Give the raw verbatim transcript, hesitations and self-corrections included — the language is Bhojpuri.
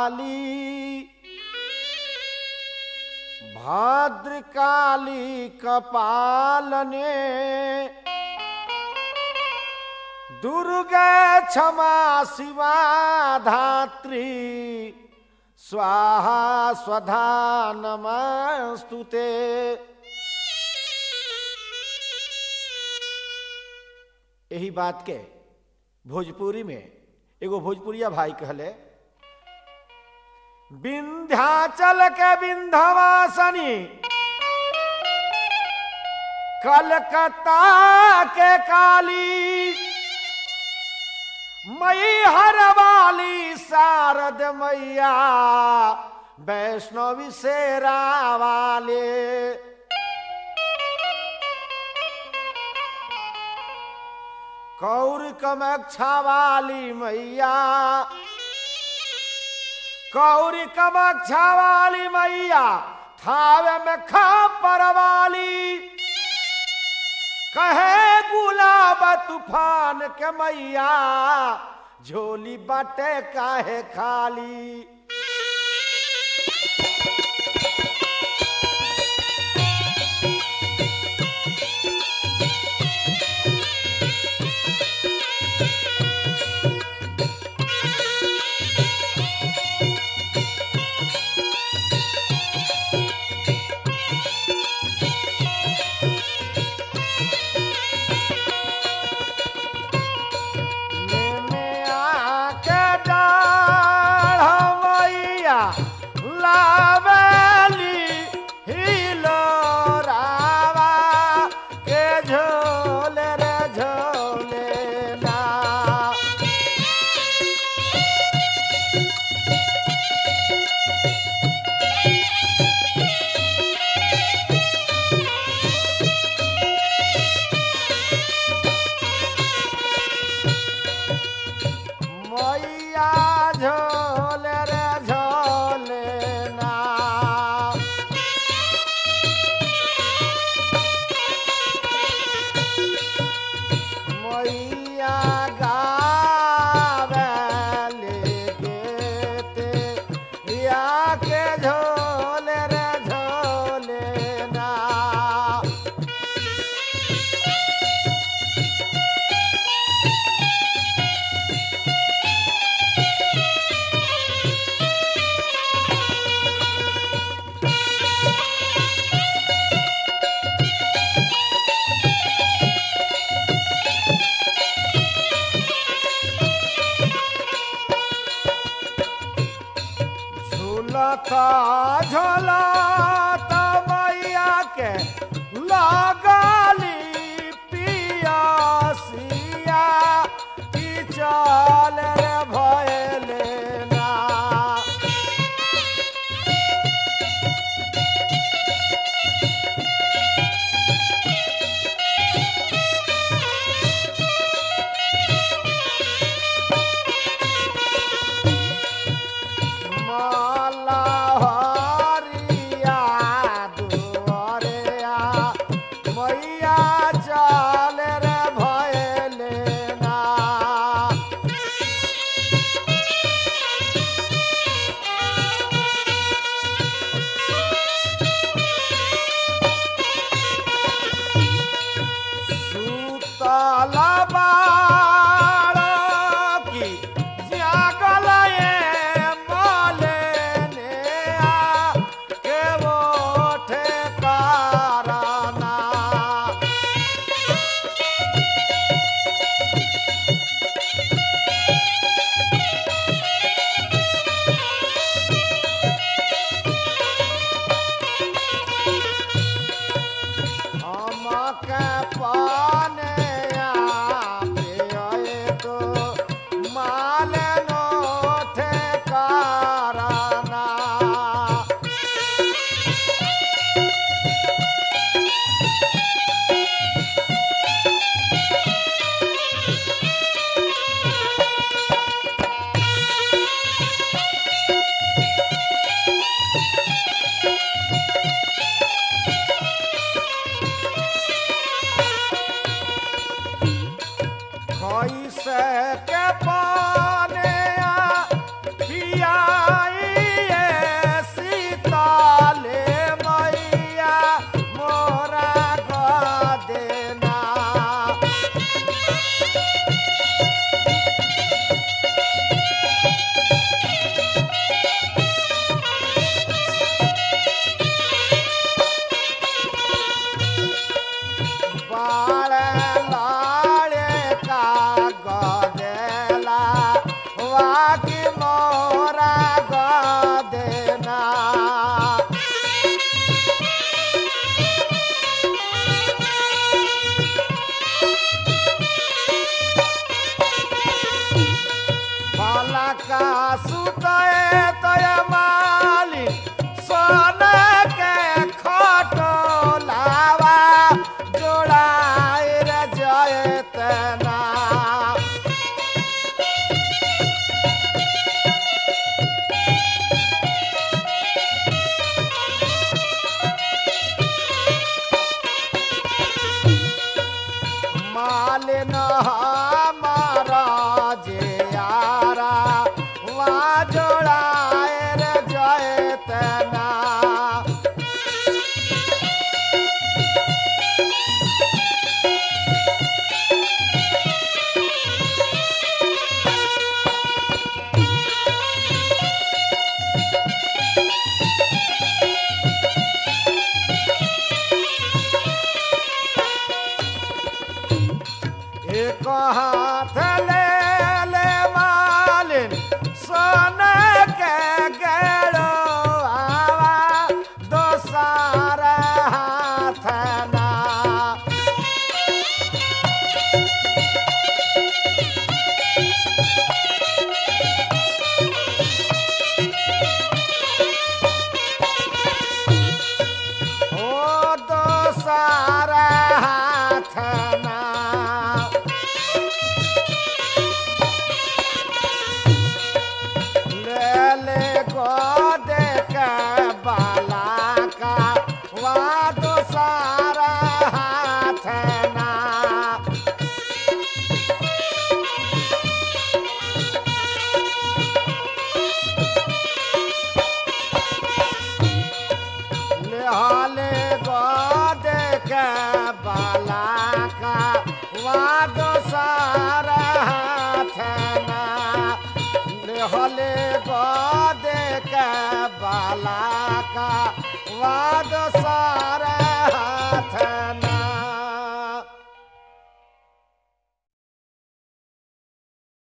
काली भद्रकाली कपालने दुर्गा क्षमा शिवा धात्री स्वाहा स्वधा नमस्तुते। यही बात के भोजपुरी में एगो भोजपुरिया भाई कहले, विंध्याचल के विंध्यवासिनी कलकत्ता के काली मैहर वाली शारद मैया वैष्णवी शेरा वाले। कौर कमक्षा वाली मैया कौरी कमक्षा वाली मैया थावे में खापर वाली। कहे गुलाब तूफान के मैया झोली बाटे काहे खाली। झोला तो मैया के लगाली पियासिया की चाल रे भयले ना। कैसे के पाने पियाई का सुतए तय माली सोने के खटोलावा जोड़ाए रे जयतना मालिन हमारा जे यारा वहाँ जोड़ाए रे जयतना एक हाथ ले ले मालिन सोने के गेड़ो आवा दोसारा हाथ ना ओ दोसारा हाथ ना ले को देख बाला का वहाँ तो सारा हाथ ना ले हाले को देख बाला का वहाँ तो सारा हाथ ना हले गो देख बाला का वाद